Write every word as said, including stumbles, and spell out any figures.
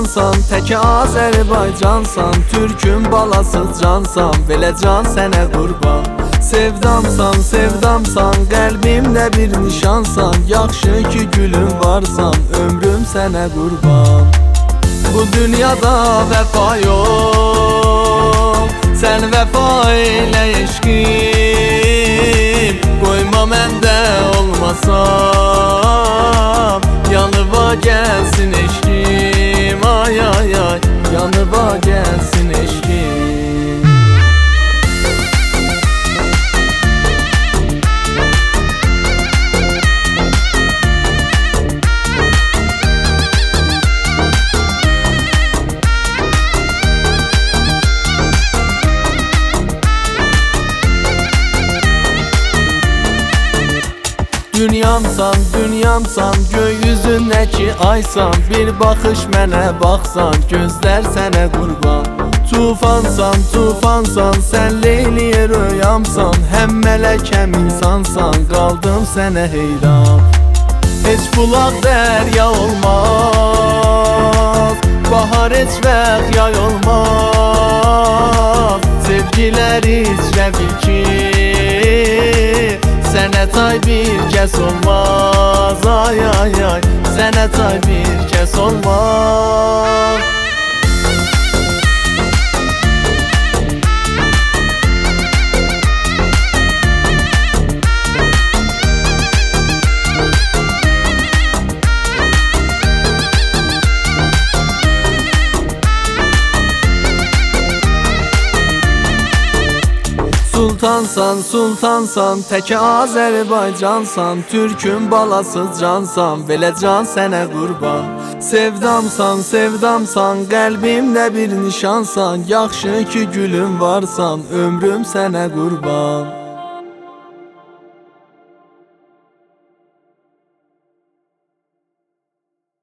Sultansan, teki Azərbaycansan, Türkün balasız cansan, belə can sənə qurban. Sevdamsan, sevdamsan, qəlbimdə bir nişansan, yaxşı ki gülüm varsan, ömrüm sənə qurban. Bu dünyada vəfa yox, sən vəfa elə eşqim, qoyma məndə olmasam, yanıva gəlsin eşqim, ay ay ay, yanıva gəlsin eşqim. Dünyamsan, dünyamsan, gökyüzündəki aysan, bir baxış mənə baxsan, gözlər sənə qurban. Tufansan, tufansan, sən Leyliyə röyamsan, həm mələk həm insansan, qaldım sənə heyran. Heç bulaq dərya olmaz, bahar heç vaxt yay olmaz, sevgilər içrə bil ki sənə tay bir kəs olmaz, ay ay ay, sənə tay bir kəs olmaz. Sultansan, sultansan, teki Azərbaycansan, Türkün balasız cansan, belə can sənə qurban. Sevdamsan, sevdamsan, qəlbimdə bir nişansan, yaxşı ki gülüm varsan, ömrüm sənə qurban.